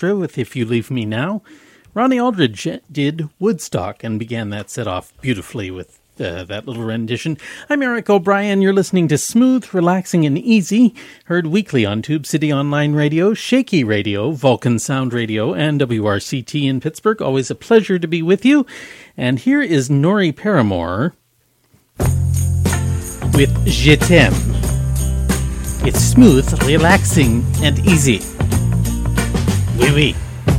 Orchestra with If You Leave Me Now. Ronnie Aldridge did Woodstock and began that set off beautifully with that little rendition. I'm Eric O'Brien. You're listening to Smooth, Relaxing, and Easy, heard weekly on Tube City Online Radio, Shaky Radio, Vulcan Sound Radio, and WRCT in Pittsburgh. Always a pleasure to be with you. And here is Nori Paramore with Je t'aime. It's smooth, relaxing, and easy. Oui, oui.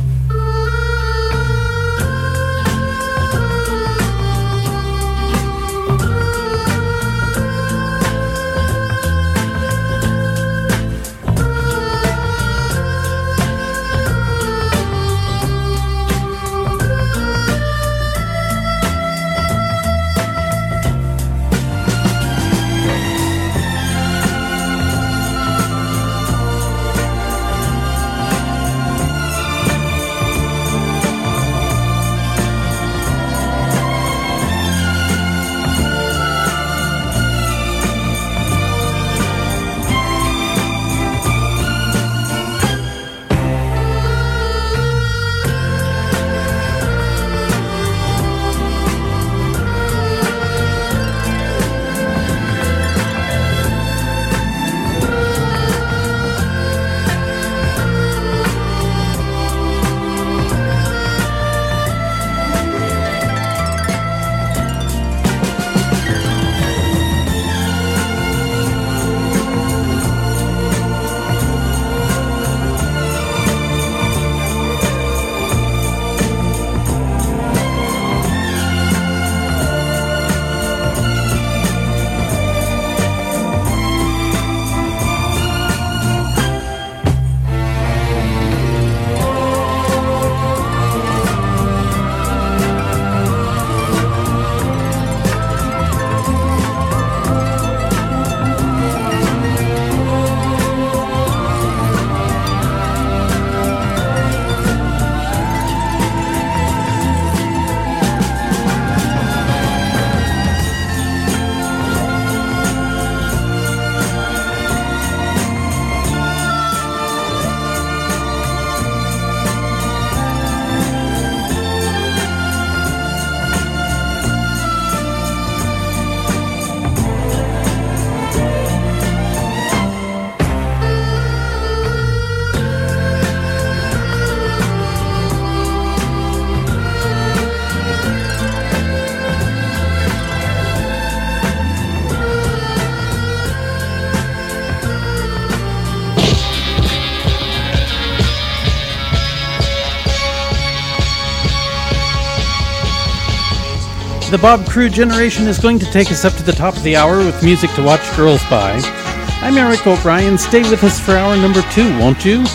The Bob Crew generation is going to take us up to the top of the hour with music to watch girls by. I'm Eric O'Brien. Stay with us for hour number 2, won't you?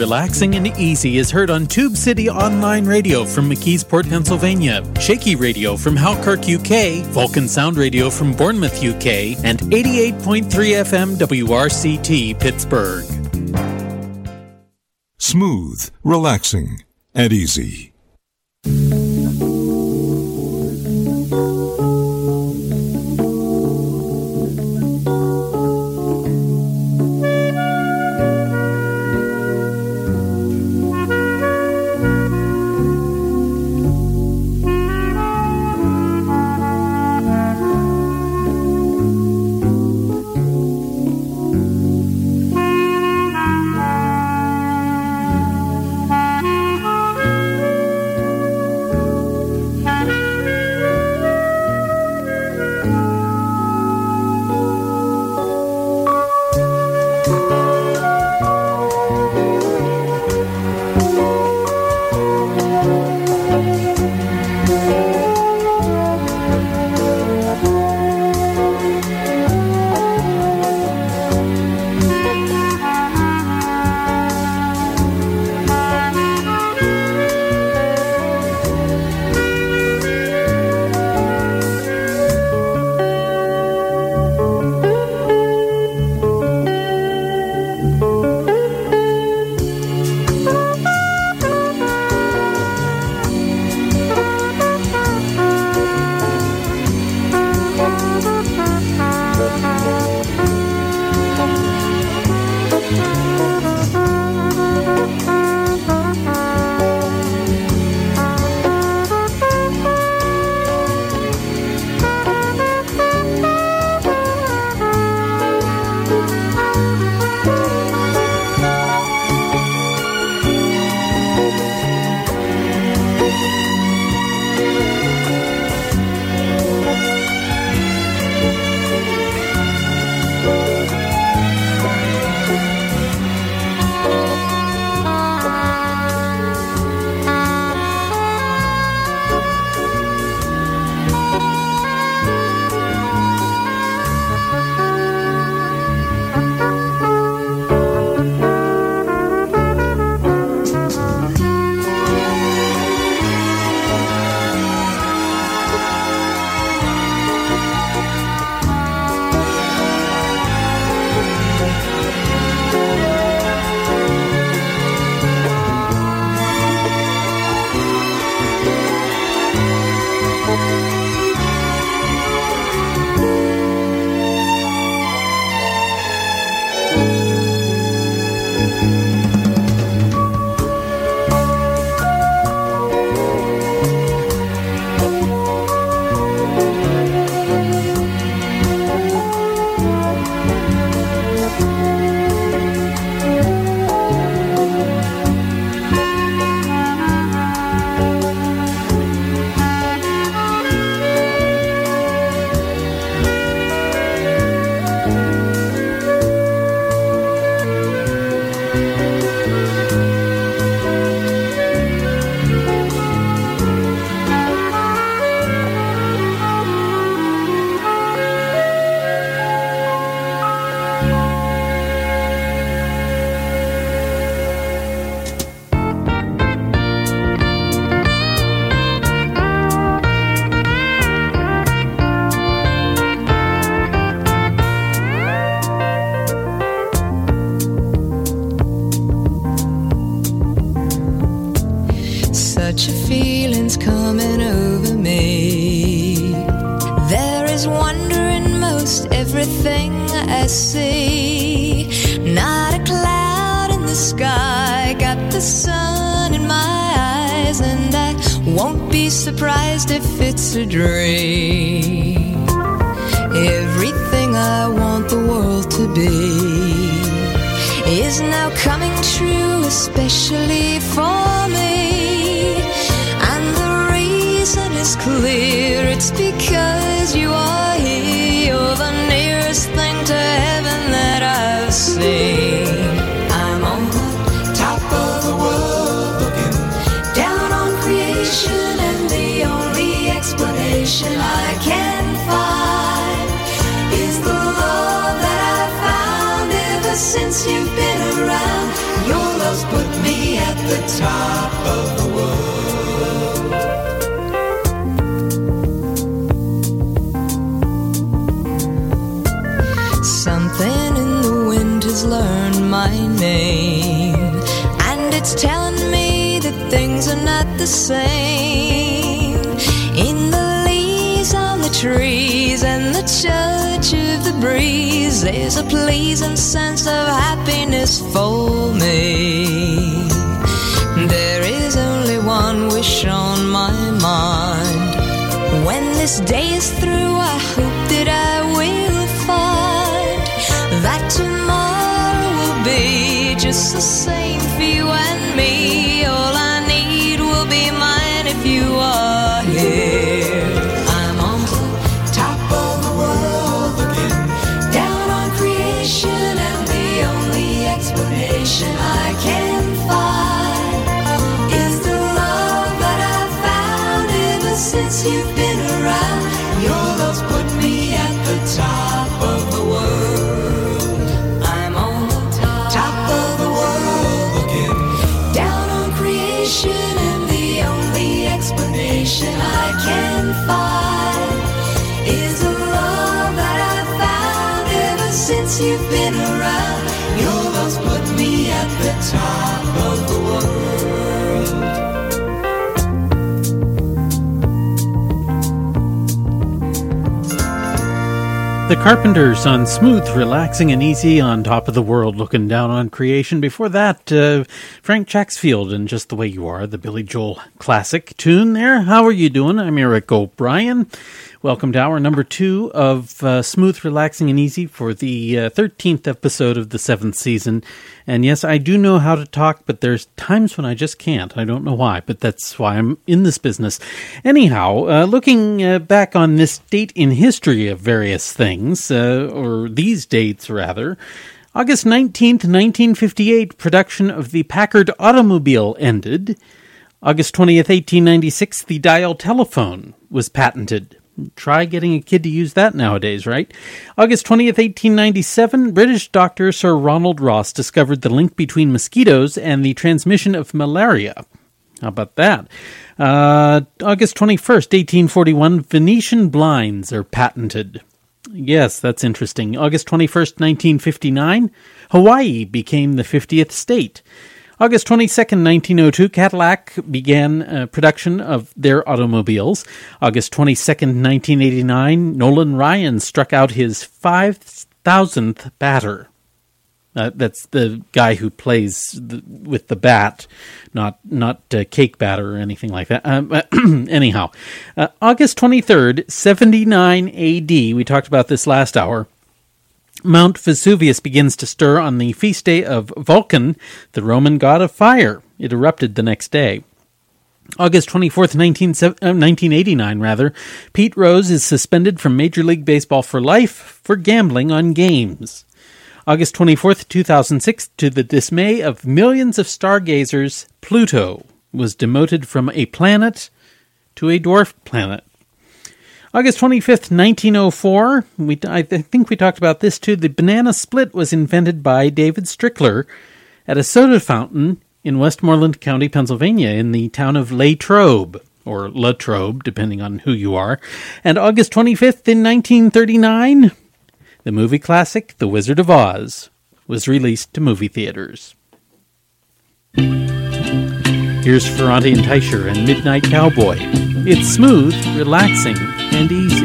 Relaxing and Easy is heard on Tube City Online Radio from McKeesport, Pennsylvania, Shaky Radio from Halkirk, UK, Vulcan Sound Radio from Bournemouth, UK, and 88.3 FM WRCT, Pittsburgh. Smooth, relaxing, and easy. everything I see. Not a cloud in the sky, got the sun in my eyes, and I won't be surprised if it's a dream. Everything I want the world to be is now coming true, especially for me. And the reason is clear, it's because you are here. You're the nearest thing to heaven that I've seen. I'm on the top of the world, looking down on creation, and the only explanation I can find is the love that I've found ever since you've been around. Your love's put me the top of the world. Something in the wind has learned my name, and it's telling me that things are not the same. In the leaves on the trees and the touch of the breeze, there's a pleasing sense of happiness for me. There is only one wish on my mind. When this day is through, I hope that I will find that tomorrow will be just the same for you and me. All I need will be mine if you are here. I'm on the top of the world looking down on creation, and the only explanation I can find is the love that I've found ever since you've been around. Your love's put me at the top of the world. I'm on the top of the world looking down on creation, and the only explanation I can find is the love that I've found ever since you've been around. Your love's put me at the top of the world. The Carpenters on Smooth, Relaxing and Easy on Top of the World, looking down on creation. Before that, Frank Chacksfield and Just the Way You Are, the Billy Joel classic tune there. How are you doing? I'm Eric O'Brien. Welcome to hour number 2 of Smooth, Relaxing and Easy for the 13th episode of the 7th season. And yes, I do know how to talk, but there's times when I just can't. I don't know why, but that's why I'm in this business. Anyhow, looking back on this date in history of various things, or these dates rather, August 19th, 1958, production of the Packard automobile ended. August 20th, 1896, the dial telephone was patented. Try getting a kid to use that nowadays, right? August 20th, 1897, British doctor Sir Ronald Ross discovered the link between mosquitoes and the transmission of malaria. How about that? August 21st, 1841, Venetian blinds are patented. Yes, that's interesting. August 21st, 1959, Hawaii became the 50th state. August 22nd, 1902, Cadillac began production of their automobiles. August 22nd, 1989, Nolan Ryan struck out his 5,000th batter. That's the guy who plays with the bat, not cake batter or anything like that. Anyhow, August 23rd, 79 A.D., we talked about this last hour, Mount Vesuvius begins to stir on the feast day of Vulcan, the Roman god of fire. It erupted the next day. August 24th, 1989, Pete Rose is suspended from Major League Baseball for life for gambling on games. August 24th, 2006, to the dismay of millions of stargazers, Pluto was demoted from a planet to a dwarf planet. August 25th, 1904, I think we talked about this too, the banana split was invented by David Strickler at a soda fountain in Westmoreland County, Pennsylvania, in the town of Latrobe, or Latrobe, depending on who you are. And August 25th, in 1939, the movie classic, The Wizard of Oz, was released to movie theaters. Here's Ferrante and Teicher and Midnight Cowboy. It's smooth, relaxing, and easy.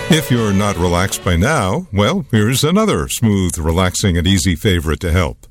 If you're not relaxed by now, well, here's another smooth, relaxing, and easy favorite to help.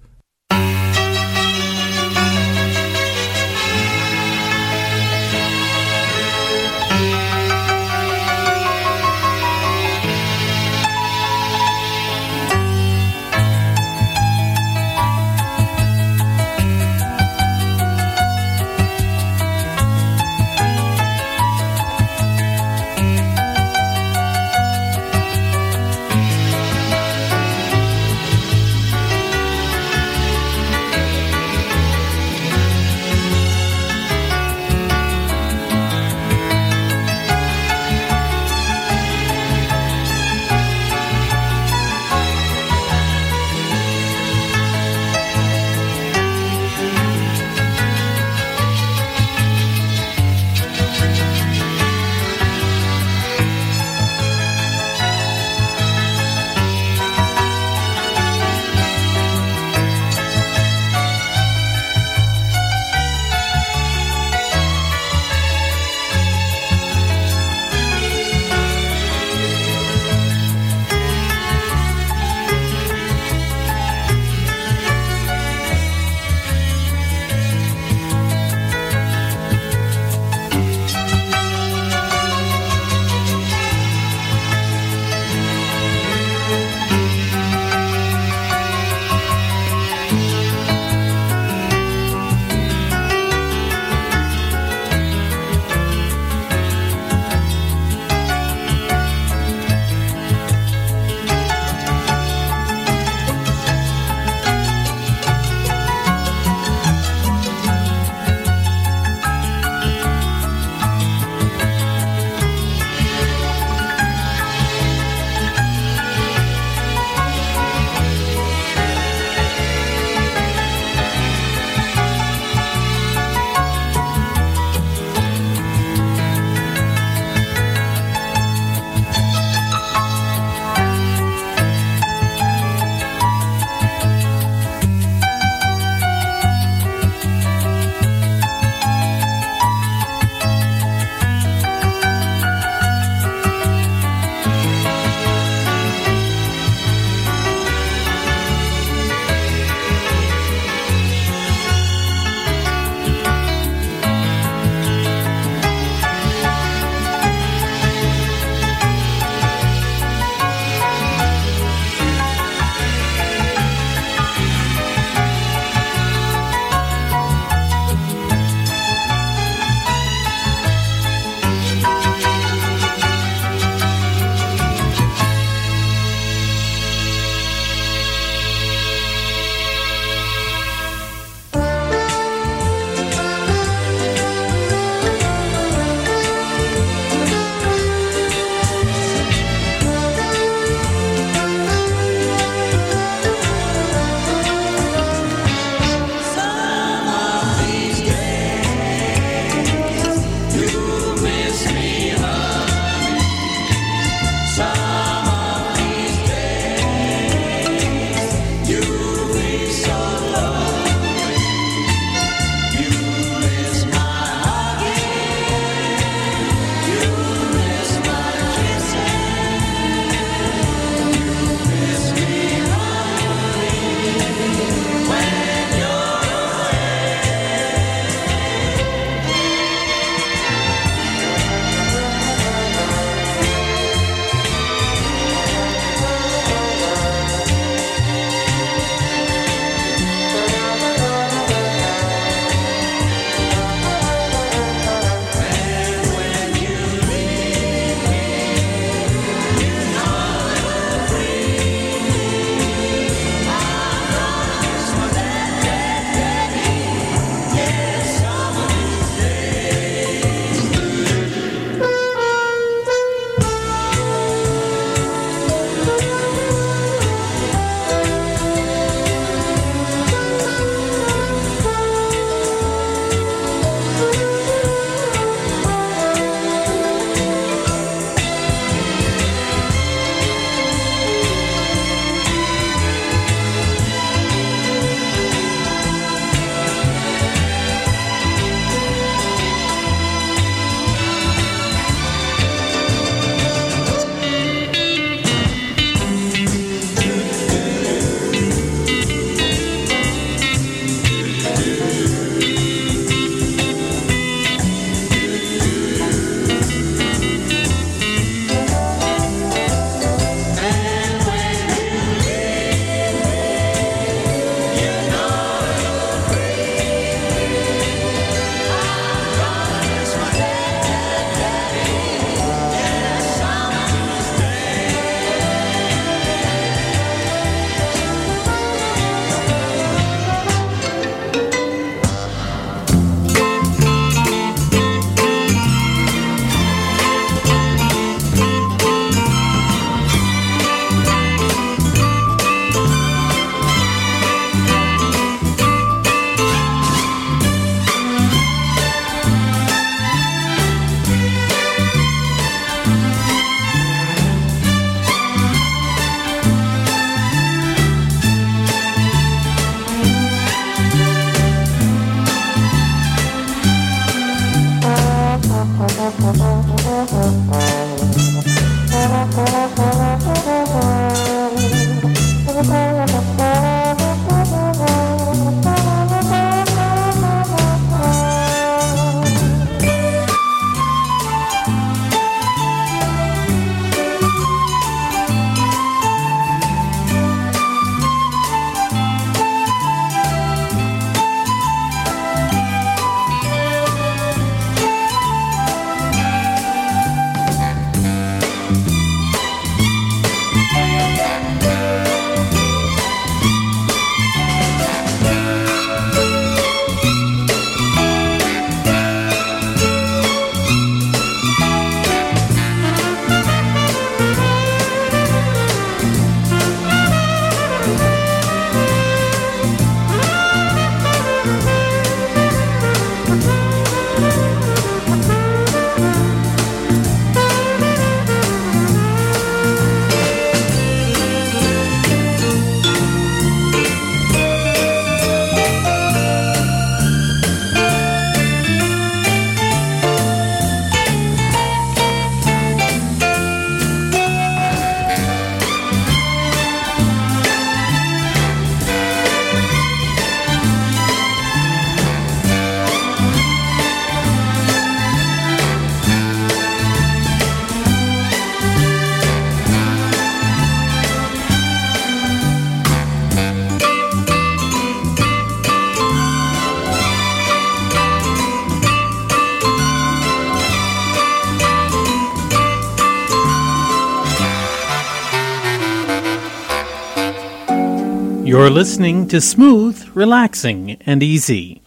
You're listening to Smooth, Relaxing, and Easy.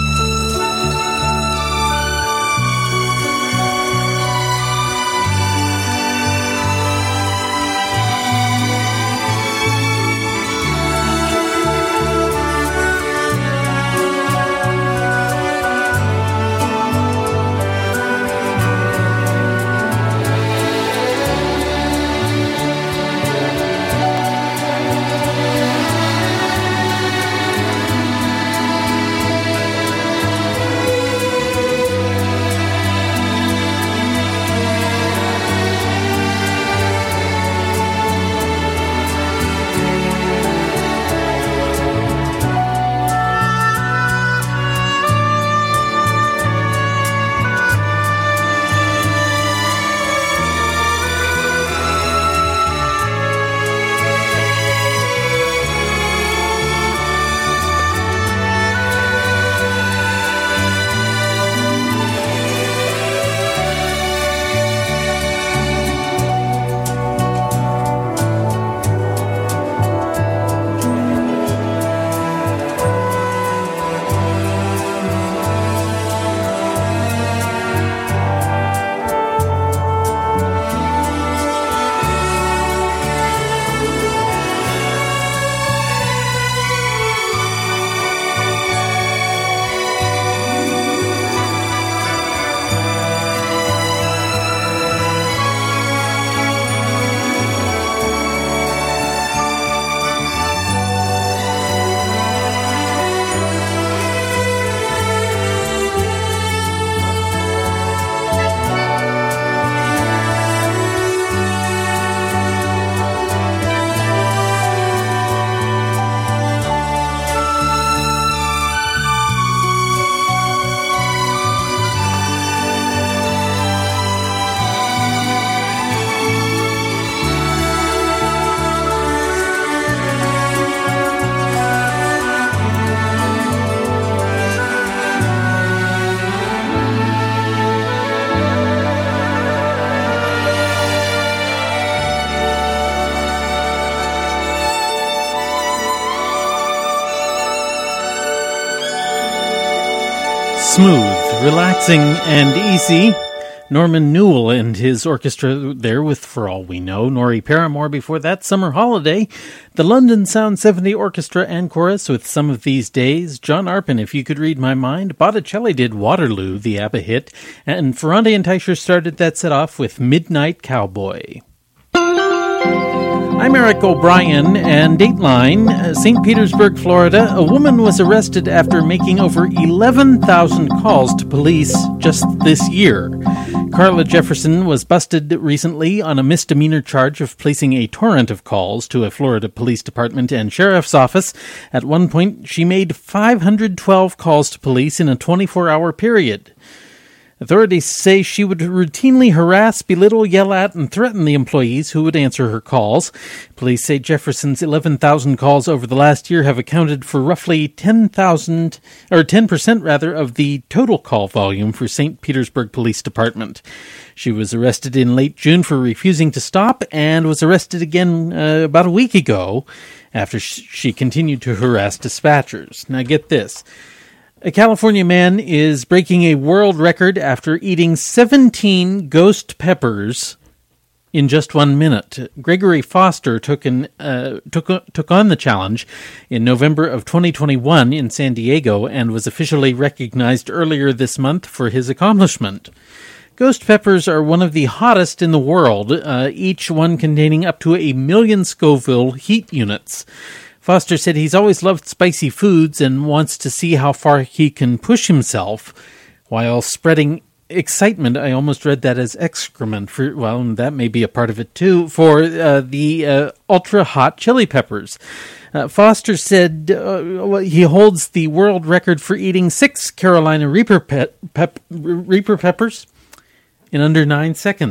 Smooth, relaxing, and easy. Norman Newell and his orchestra there with For All We Know. Norrie Paramore before that, Summer Holiday. The London Sound Symphony Orchestra and Chorus with Some of These Days. John Arpin, If You Could Read My Mind. Botticelli did Waterloo, the ABBA hit. And Ferrante and Teicher started that set off with Midnight Cowboy. I'm Eric O'Brien, and Dateline, St. Petersburg, Florida. A woman was arrested after making over 11,000 calls to police just this year. Carla Jefferson was busted recently on a misdemeanor charge of placing a torrent of calls to a Florida police department and sheriff's office. At one point, she made 512 calls to police in a 24-hour period. Authorities say she would routinely harass, belittle, yell at, and threaten the employees who would answer her calls. Police say Jefferson's 11,000 calls over the last year have accounted for roughly 10% of the total call volume for St. Petersburg Police Department. She was arrested in late June for refusing to stop and was arrested again about a week ago after she continued to harass dispatchers. Now get this. A California man is breaking a world record after eating 17 ghost peppers in just 1 minute. Gregory Foster took on the challenge in November of 2021 in San Diego and was officially recognized earlier this month for his accomplishment. Ghost peppers are one of the hottest in the world, each one containing up to 1 million Scoville heat units. Foster said he's always loved spicy foods and wants to see how far he can push himself while spreading excitement. I almost read that as excrement. That may be a part of it too, for the ultra-hot chili peppers. Foster said he holds the world record for eating 6 Carolina Reaper peppers in under 9 seconds.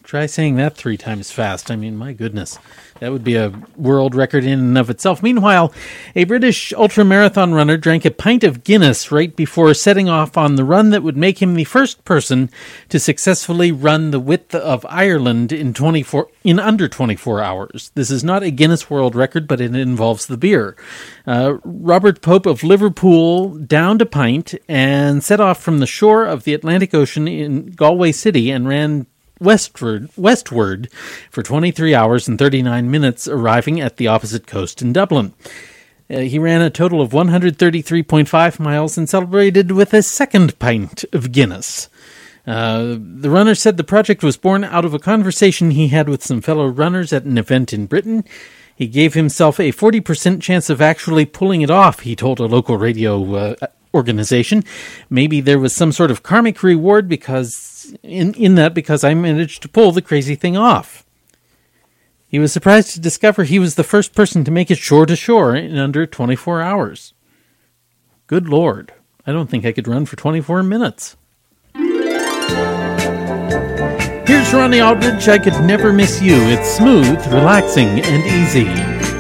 Try saying that 3 times fast. I mean, my goodness. That would be a world record in and of itself. Meanwhile, a British ultramarathon runner drank a pint of Guinness right before setting off on the run that would make him the first person to successfully run the width of Ireland in under 24 hours. This is not a Guinness World Record, but it involves the beer. Robert Pope of Liverpool downed a pint and set off from the shore of the Atlantic Ocean in Galway City and ran westward for 23 hours and 39 minutes, arriving at the opposite coast in Dublin. He ran a total of 133.5 miles and celebrated with a second pint of Guinness. The runner said the project was born out of a conversation he had with some fellow runners at an event in Britain. He gave himself a 40% chance of actually pulling it off, he told a local radio organization. Maybe there was some sort of karmic reward because I managed to pull the crazy thing off. He was surprised to discover he was the first person to make it shore to shore in under 24 hours. Good Lord. I don't think I could run for 24 minutes. Here's Ronnie Aldridge, I Could Never Miss You. It's smooth, relaxing, and easy.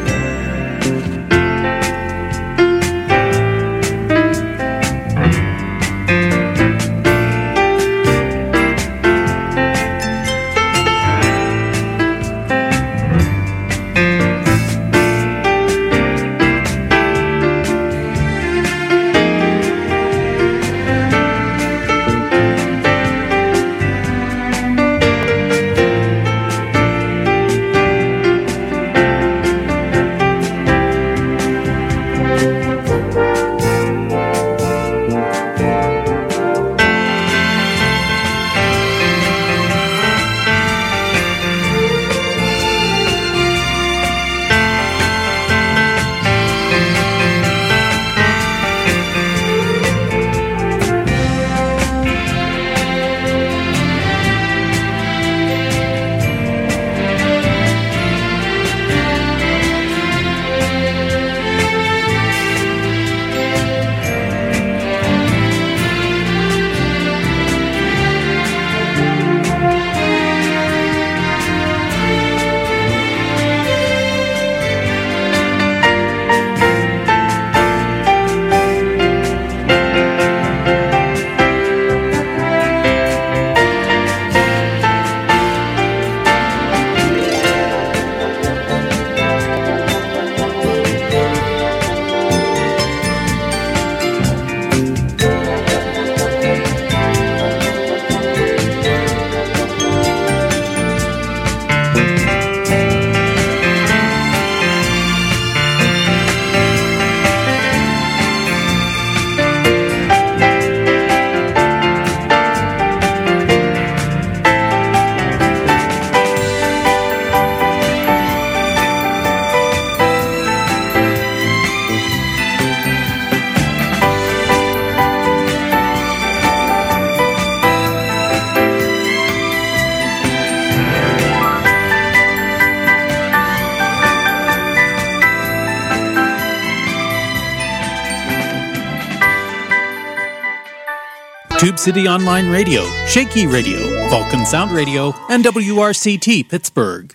Tube City Online Radio, Shaky Radio, Vulcan Sound Radio, and WRCT Pittsburgh.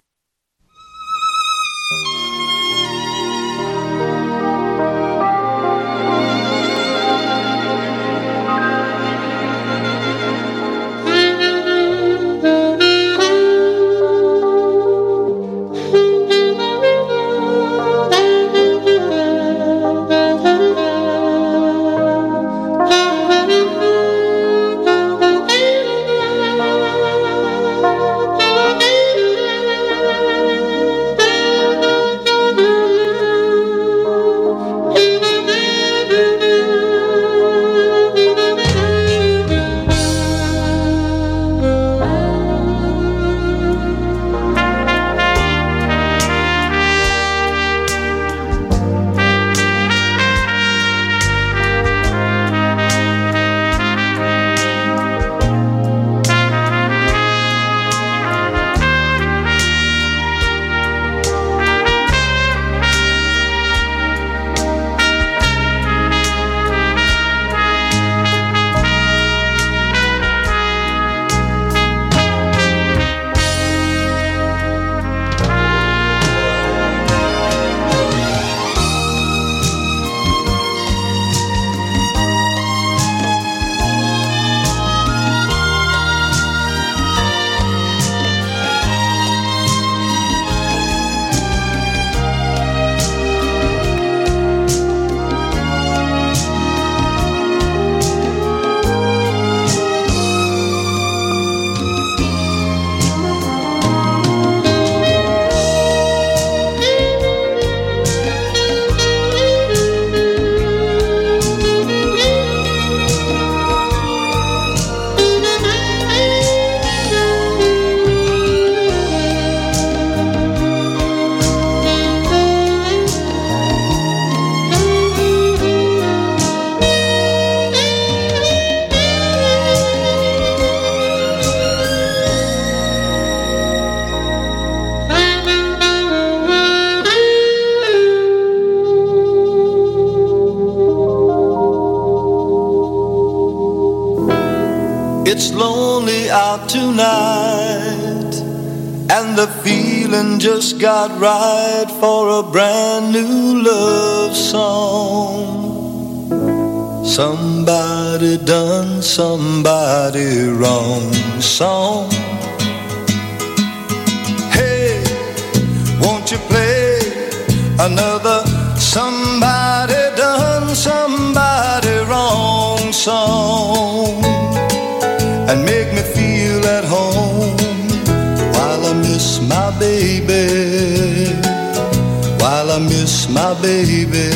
It's lonely out tonight, and the feeling just got right for a brand new love song. Somebody done somebody wrong song. Hey, won't you play another somebody done somebody wrong song, and make me feel at home while I miss my baby, while I miss my baby.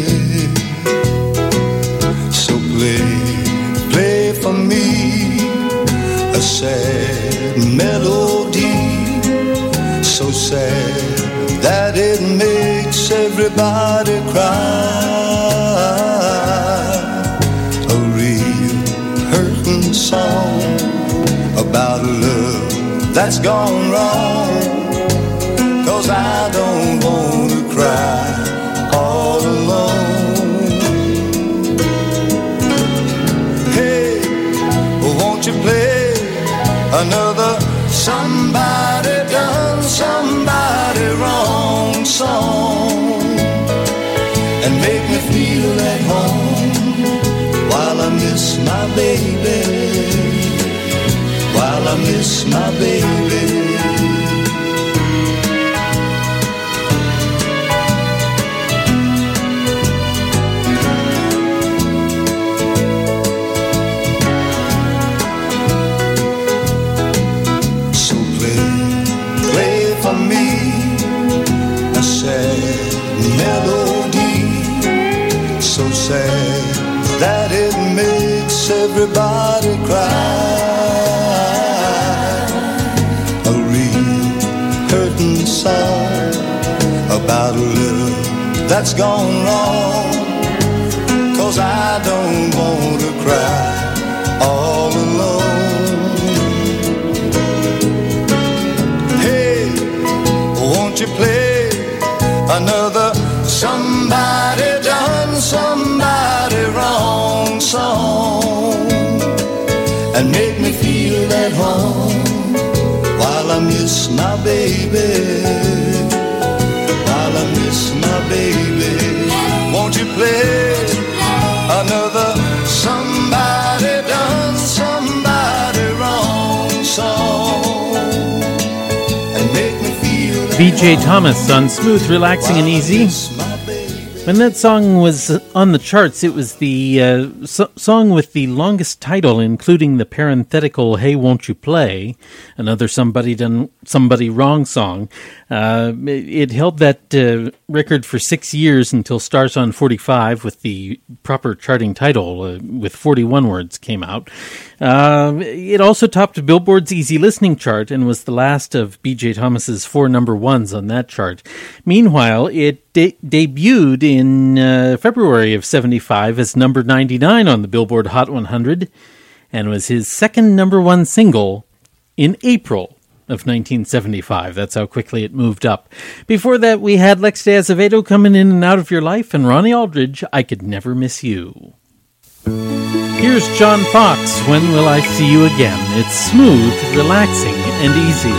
So play for me a sad melody, so sad that it makes everybody cry. A real hurting song about a love that's gone wrong, 'cause I don't want to cry all alone. Hey, won't you play another somebody done somebody wrong song, and make me feel at home while I miss my baby, while I miss my baby. So play for me a sad melody, so sad that it makes everybody cry. A real hurting song about a love that's gone wrong, 'cause I don't want to cry all alone. Hey, won't you play another somebody done somebody wrong song, and make me feel at home while I miss my baby, while I miss my baby. Won't you play another somebody done somebody wrong song, and make me feel at B.J. Thomas on Smooth, Relaxing and Easy. When that song was on the charts, it was the song with the longest title, including the parenthetical, "Hey, won't you play?" Another somebody done somebody wrong song. It held that record for 6 years until Stars on 45 with the proper charting title, with 41 words, came out. It also topped Billboard's Easy Listening chart and was the last of B.J. Thomas's 4 number ones on that chart. Meanwhile, it debuted in February of 75 as number 99 on the Billboard Hot 100 and was his second number one single in April of 1975. That's how quickly it moved up. Before that, we had Lex de Azevedo coming in and out of your life, and Ronnie Aldridge, "I Could Never Miss You." Here's John Fox, "When Will I See You Again?" It's smooth, relaxing, and easy.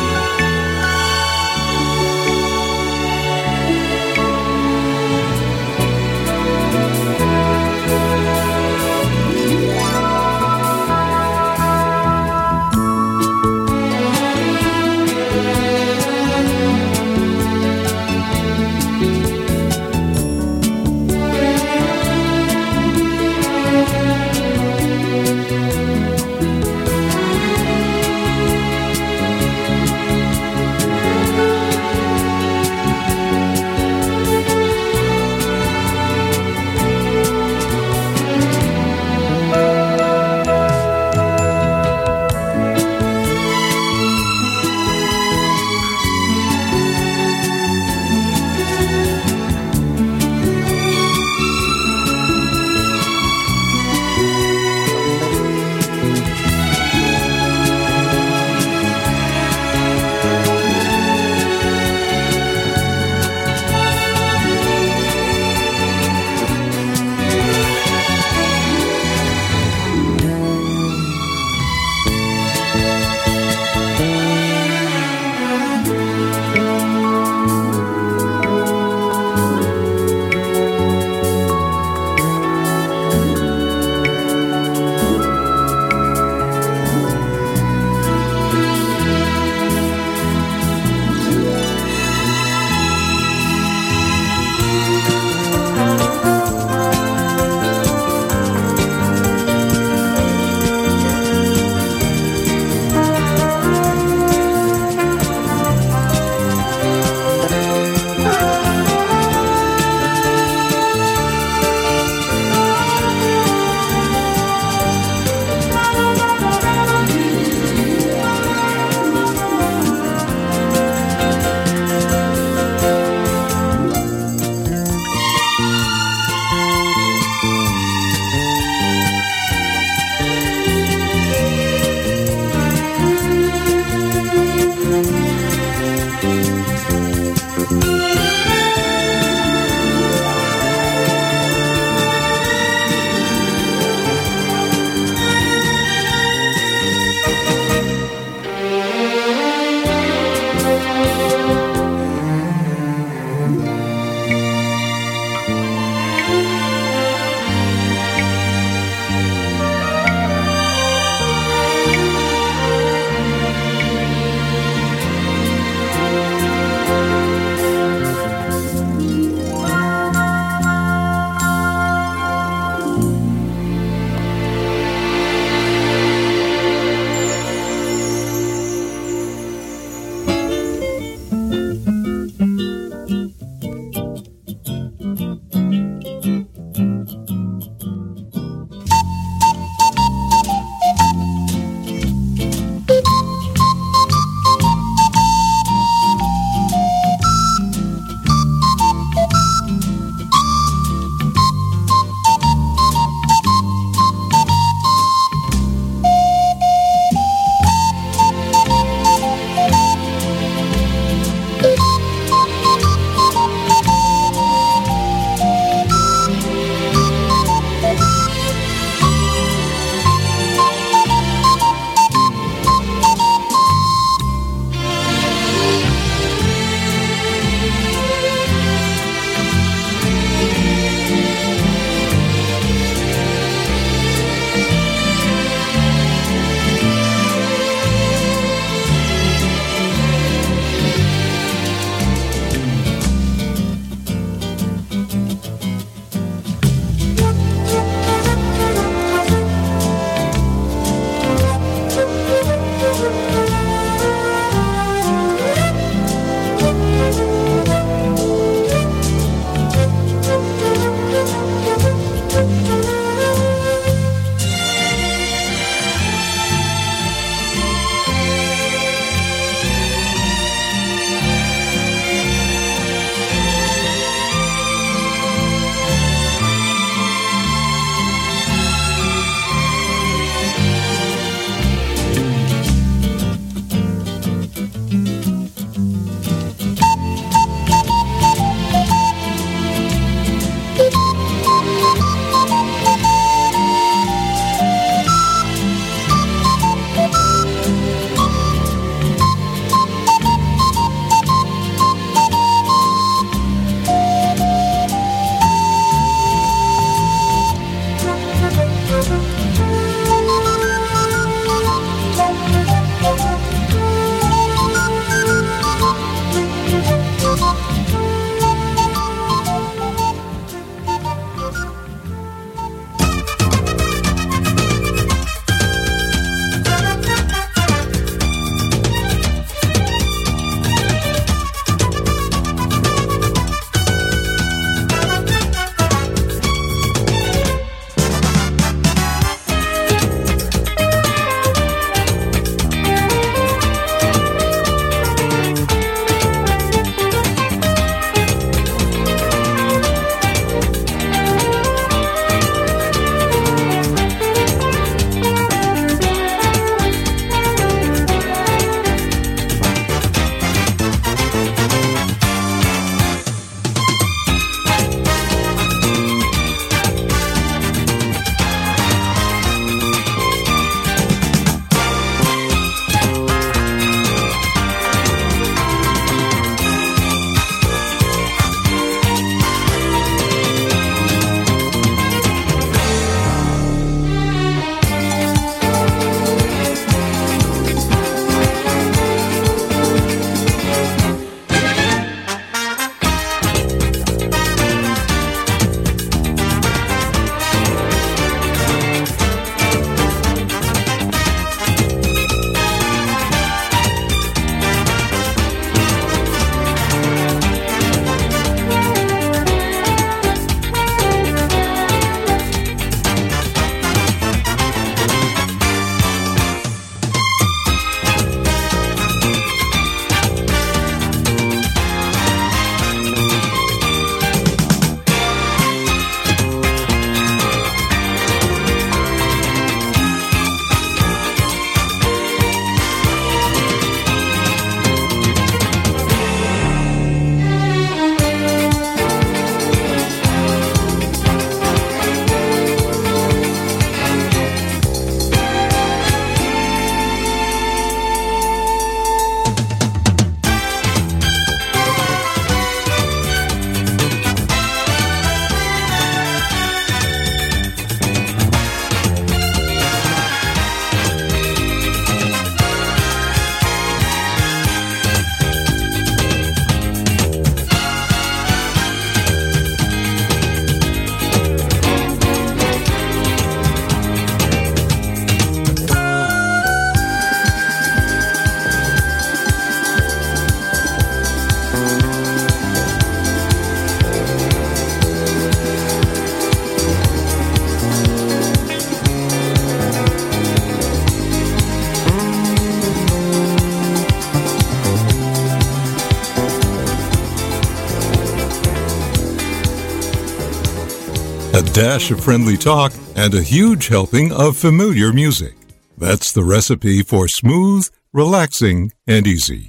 a dash of friendly talk, and a huge helping of familiar music. That's the recipe for smooth, relaxing, and easy.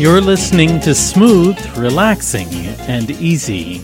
You're listening to Smooth, Relaxing, and Easy.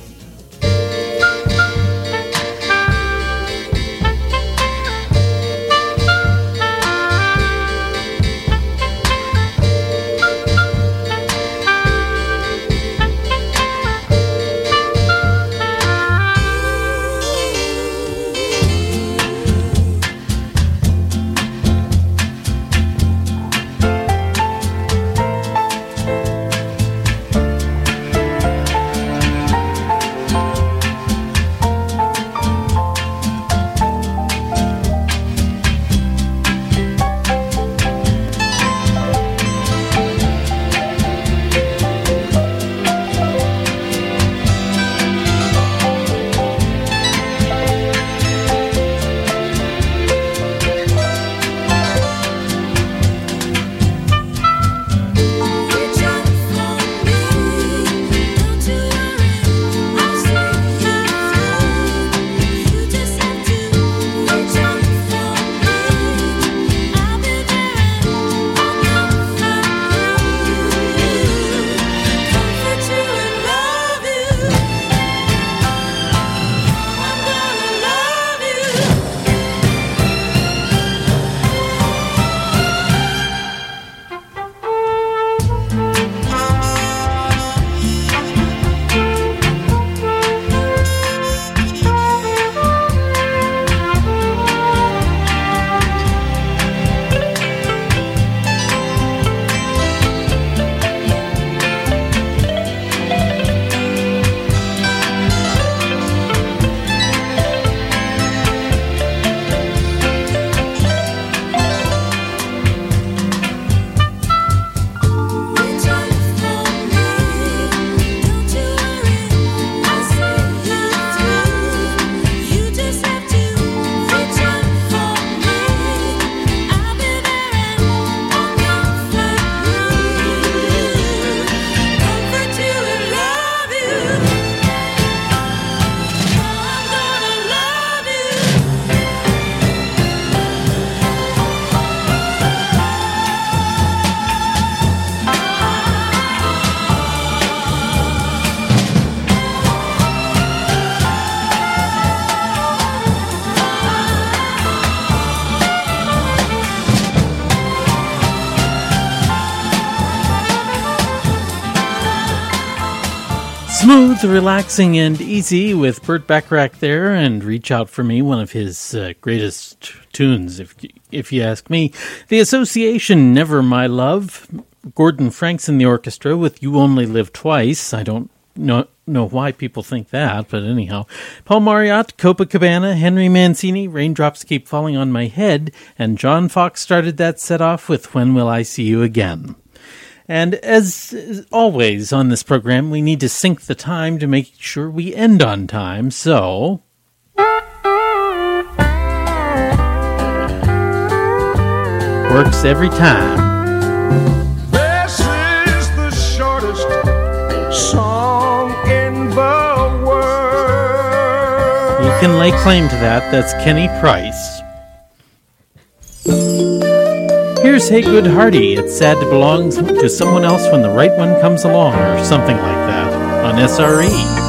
Smooth, relaxing, and easy with Burt Bacharach there, and Reach Out For Me, one of his greatest tunes, if you ask me. The Association, Never My Love, Gordon Franks in the orchestra with You Only Live Twice. I don't know why people think that, but anyhow. Paul Marriott, Copacabana, Henry Mancini, Raindrops Keep Falling on My Head, and John Fox started that set off with When Will I See You Again. And as always on this program, we need to sync the time to make sure we end on time, so... Works every time. This is the shortest song in the world. You can lay claim to that. That's Kenny Price. Here's Hey Good Hearty. It's sad to belong to someone else when the right one comes along, or something like that, on SRE.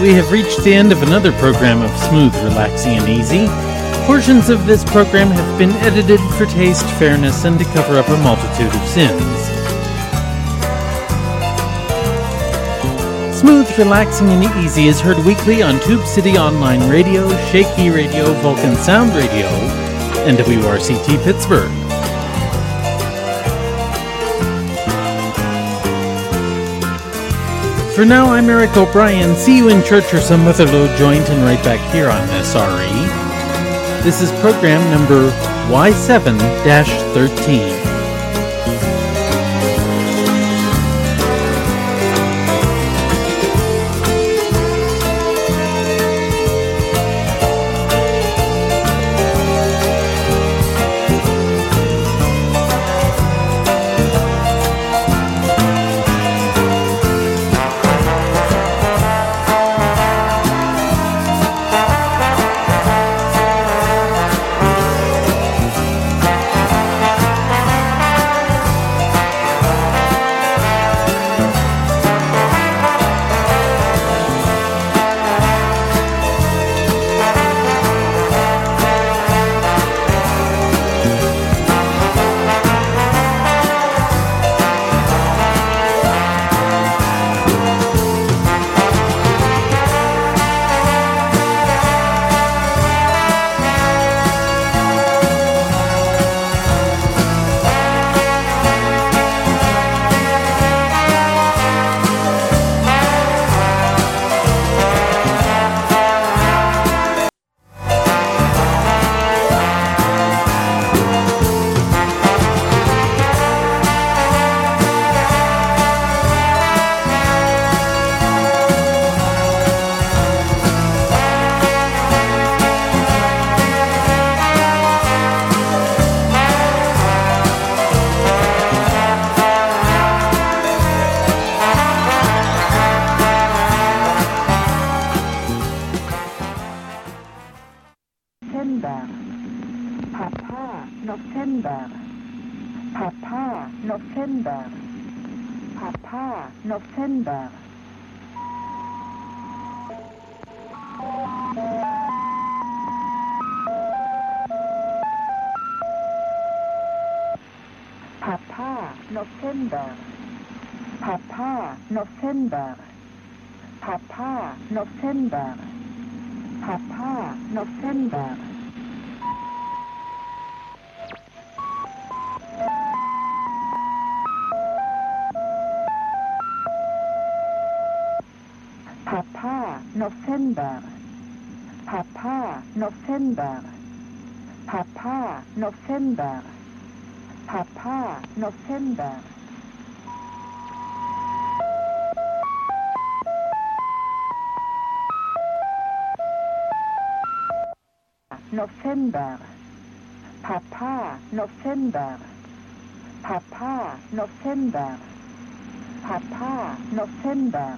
we have reached the end of another program of Smooth, Relaxing, and Easy. Portions of this program have been edited for taste, fairness, and to cover up a multitude of sins. Smooth, Relaxing, and Easy is heard weekly on Tube City Online Radio, Shaky Radio, Vulcan Sound Radio, and WRCT Pittsburgh. For now, I'm Eric O'Brien. See you in church or some other low joint and right back here on SRE. This is program number Y7-13. November, Papa, November, Papa, November, Papa, November.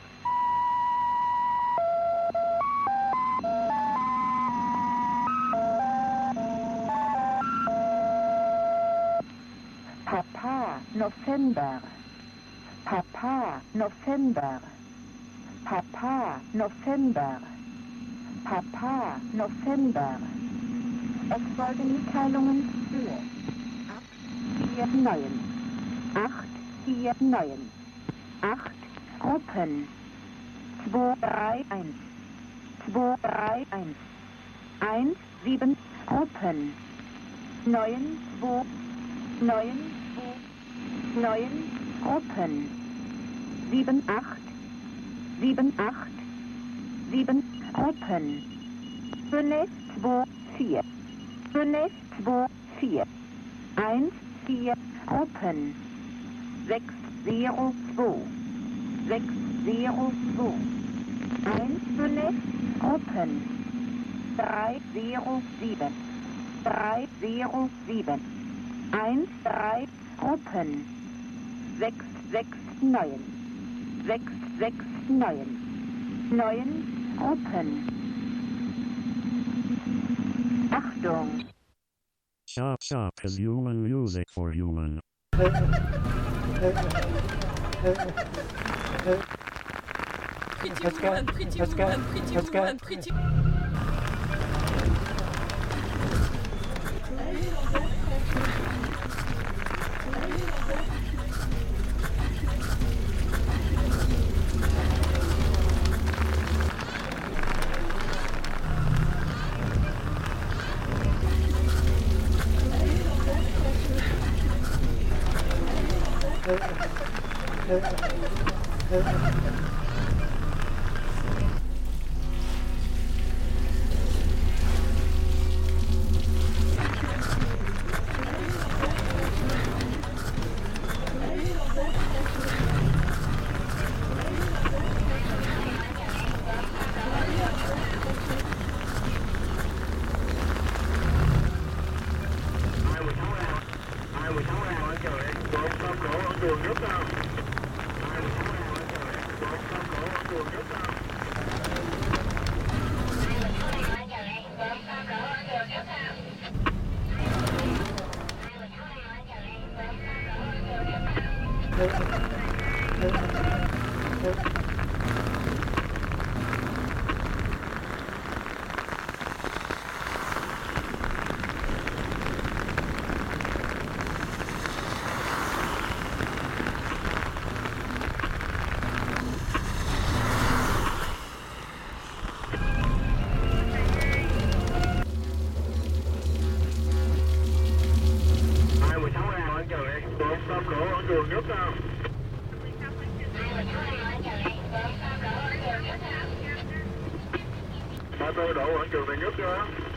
Papa, November, Papa, November, Papa, November, Papa, November. Es folgen Mitteilungen für 849, 849, 8 Gruppen, 231, 231, 17 Gruppen, 9 Gruppen, 7 8 Gruppen, 5 2 4, 5 2 4, 1 4 Gruppen, 6 0 2, 6 0 2, 1 5 Gruppen, 3 0 7, 3 0 7, 1 3 Gruppen, 6 6 9, 6 6 9, 9 Gruppen. Achtung! Shop is human music for human. Ba tô đổ ở trường này nước chưa?